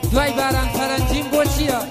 دوای باران فەرەنجیم بۆ چییە؟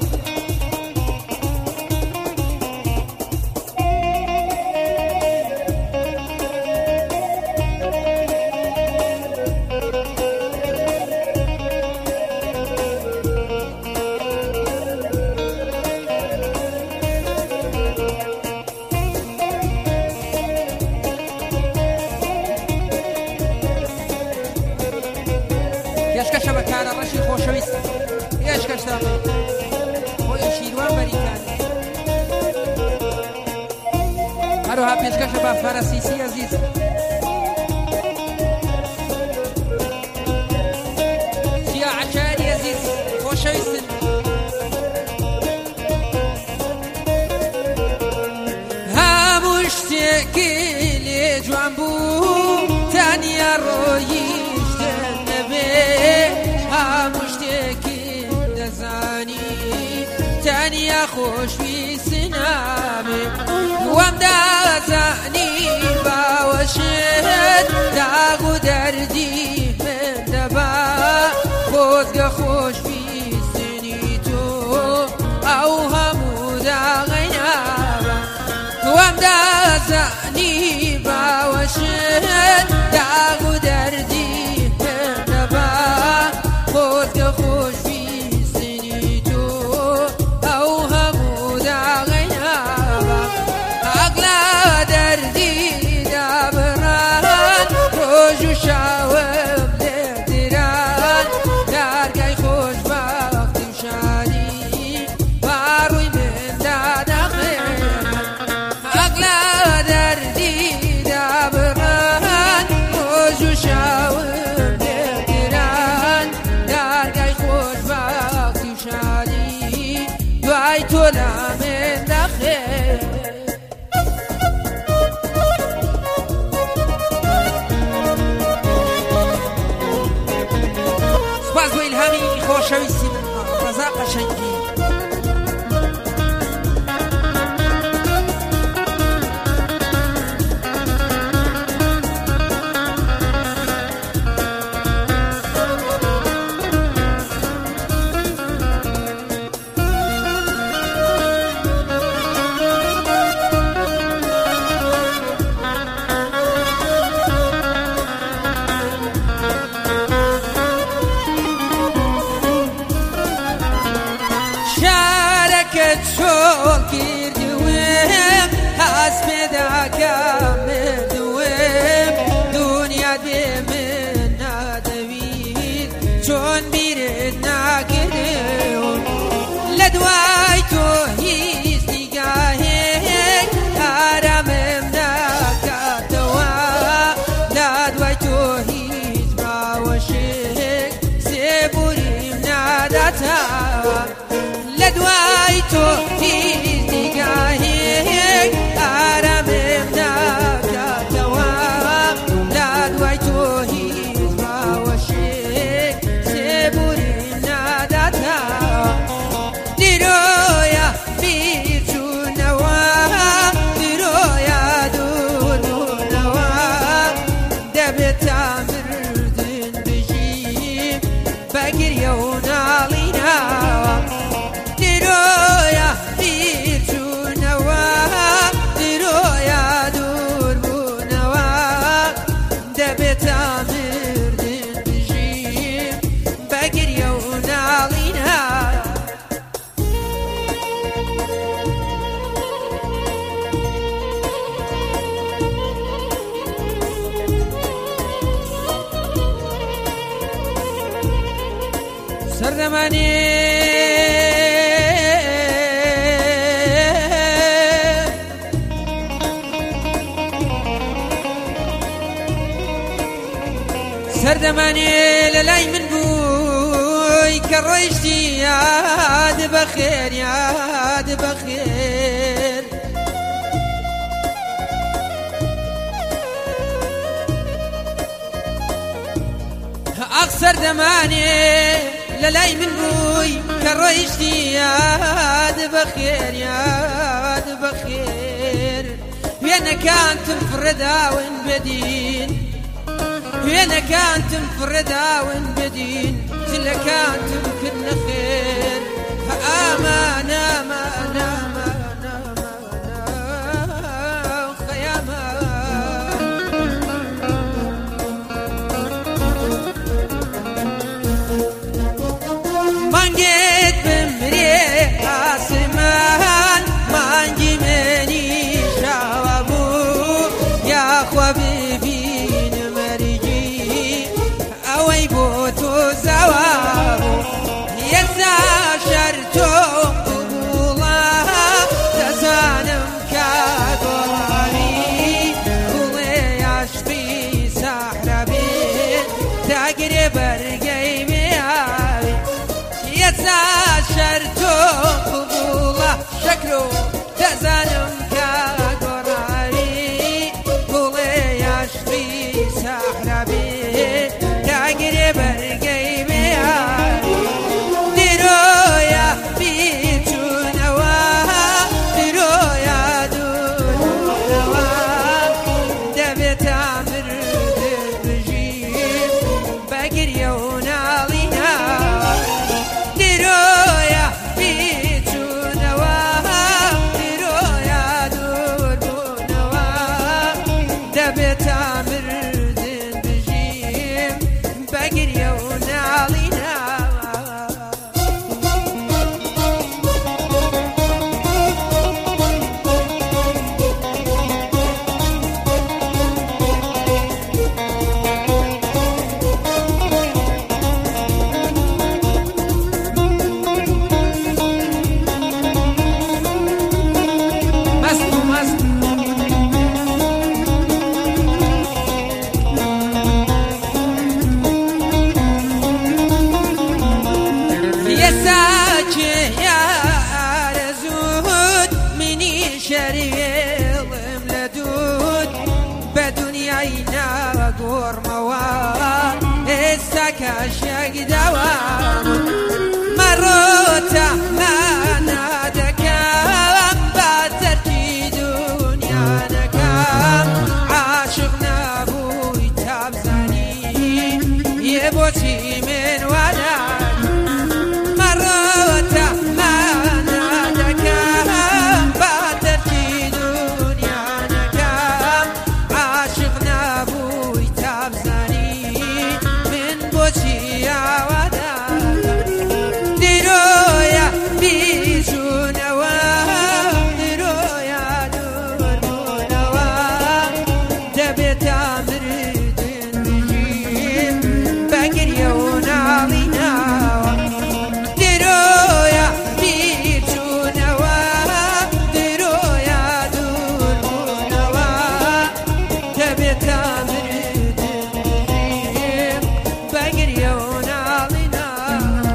یشکەشە بە کارە ڕەشی خۆشەویست یشکەشە خۆی شیروان بەریکان هەروها پێشکەشە بە فەرەسیسی عەزیز چیا عەشاری عەزیز خۆشەویستن هەموو شتێکی لێ جوان بوو تەنیا ڕۆیش هەموو شتێکی دەزانی تەنیا خۆشویست نابێ وەم دەزانی باوەشت داغ و دەردی من دەبا خۆزگە خۆشویستنی تۆ ئەو هەموو داغی نابە وەم دەزانی باوەشت داغ و دەردی خۆزگە خۆشویستنی تۆ ئەو هەموو داغی نابە ئەگلا دەردی دابڕان ڕۆژ و شاوم لێ دران دارگای خۆشبەختی و شادی باڕووی مندا دەخێن ئەگلا دەردی دابڕان ڕۆژ و شاوم دوای تۆ لە من دەخێن سوپاس بۆ ئیلهامی خۆشەویستی من ڕەزا قەشەنگی چۆڵ کردوێم هەز پێداکەم مردوێم دنیا دێ من نادەوید چۆن بیرت ناکردێم لە دوای تۆ هیچ نیگاهێک ئارامم ناکاتەوە لە دوای تۆ هیچ باوەشێک سێبوریم ناداتەوە لە دوای تۆ هیچ نیگاهێک ئارامم ناکاتەوە لە دوای تۆ هیچ باوەشێک سێبوریم ناداتەوە دیرۆیە بیر چوونەوە دیرۆیە دووربوونەوە دەبێت تا مردن بژیم بە گریە و ناڵینەوە دیرۆیە بیر چوونەوە دیرۆیە دووربوونەوە دەبێت تا مردن بژیم بە گریە و ناڵینەوە سەردەمانێ سەردەمانێ لە لای من بووی کە ڕۆیشتی یاد بەخێر یاد بەخێر ئاخ سەردەمانێ لە لای من بووی کە ڕۆیشتی یاد بەخێر یاد بەخێر وێنەکانتم فڕێداون بەدین وێنەکانتم فڕێداون بەدین جلەکانتم کرد نەخێر ئێساچێ یارە زود منی شەریڵم لە دوود بە دنیای ناگۆڕمەوە ئێستا کاشێک داوام مەڕۆتە مانا دەکەم با تەرکی دنیانەکەم عاشق نابووی تا بزانی یێ بۆچی من وانە مەڕۆتە مانا دەکەم با تەرکی دنیانەکەم عاشق نابووی تا بزانی من بۆچی ئاوانە دیرۆیە بیژوونەوە دیرۆیە دووربوونەوە دەبێتە مردن بژیم بە گریە و ناڵی ناوە دیرۆیە بیژوونەوە دیرۆیە دووربوونەوە دەبێتە مردن بژیم بە گریە و ناڵی ناوە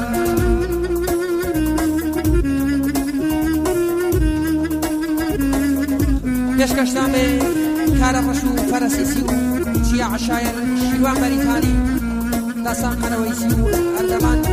پێشکەشتان بێ کارە ڕەش و فەرەسیسی و چیا عەشایر شیروان بەریتانی داستان قەرەوەیسی و ئەردەمان